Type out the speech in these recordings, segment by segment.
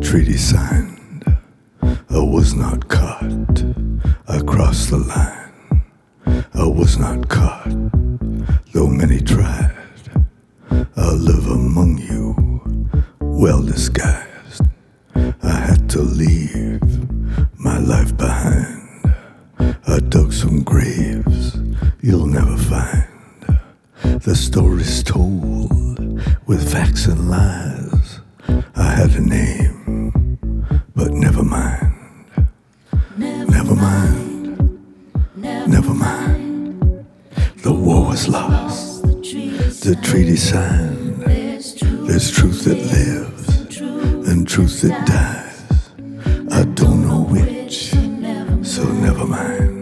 treaty signed, I was not caught. I crossed the line. I was not caught, though many tried. I live among you, well disguised. I had to leave my life behind. I dug some graves you'll never find. The story's told with facts and lies. I had a name, but never mind. Never mind. Never mind. The war was lost. The treaty signed. There's truth that lives and truth that dies. I don't know which, so never mind.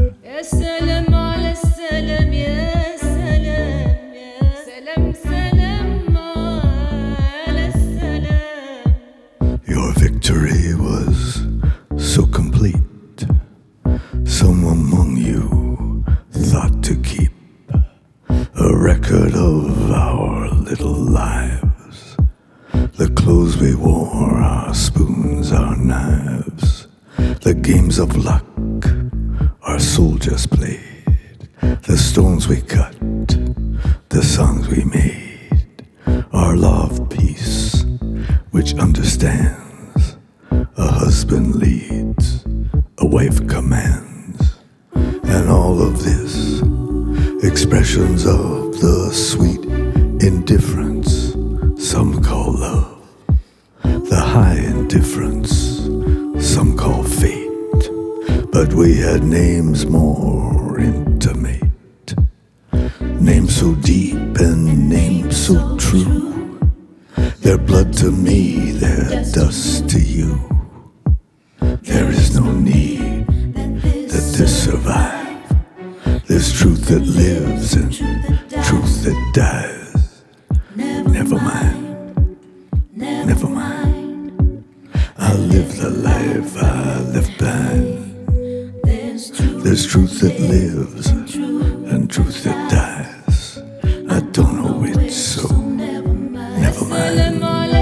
Your victory was so complete. Some among you thought to keep a record of our little lives. The clothes we wore, our spoons, our knives. The games of luck our soldiers played. The stones we cut, the songs we made. Our law of peace, which understands. A husband leads, a wife commands. And all of this, expressions of the sweet indifference some call love. The high indifference some call fate. But we had names more intimate. Names so deep and names so true. Their blood to me, their dust to you. There is no need that this survive. There's truth that lives and truth that dies. Never mind. Never mind. I live the life I left behind. There's truth that lives and truth that dies. I don't know which, so never mind.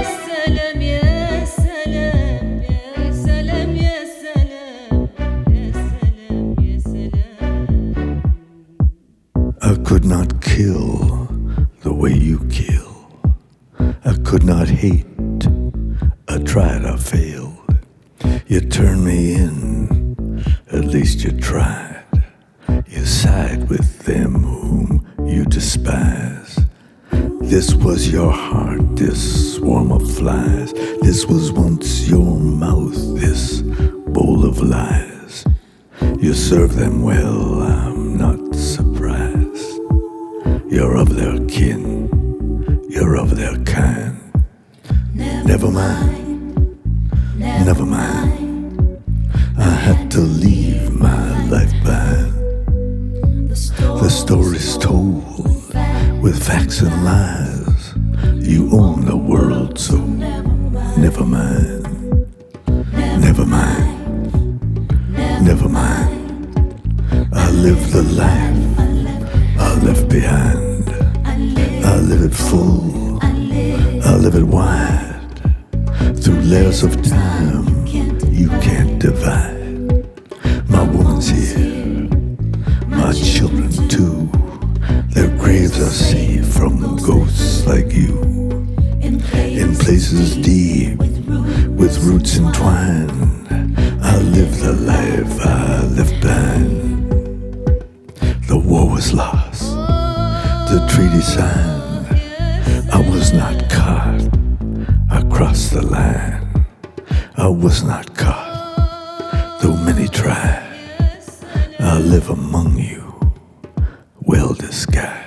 I could not kill the way you kill. I could not hate. I tried, I failed. You turned me in, at least you tried. You side with them whom you despise. This was your heart, this swarm of flies. This was once your mouth, this bowl of lies. You serve them well, I'm not surprised. You're of their kin, you're of their kind. Never mind, never mind. I had to leave my life behind. The story's told with facts and lies. You own the world, so never mind. Never mind, never mind. I live the life I left behind. I live it full, I live it wide. Through layers of time you can't divide. My woman's here, my children too. Their graves are safe from ghosts like you. In places deep, with roots entwined. I live the life I left behind. The war was lost, the treaty signed. I was not caught, I crossed the line. I was not caught, though many tried. I live among you, well disguised.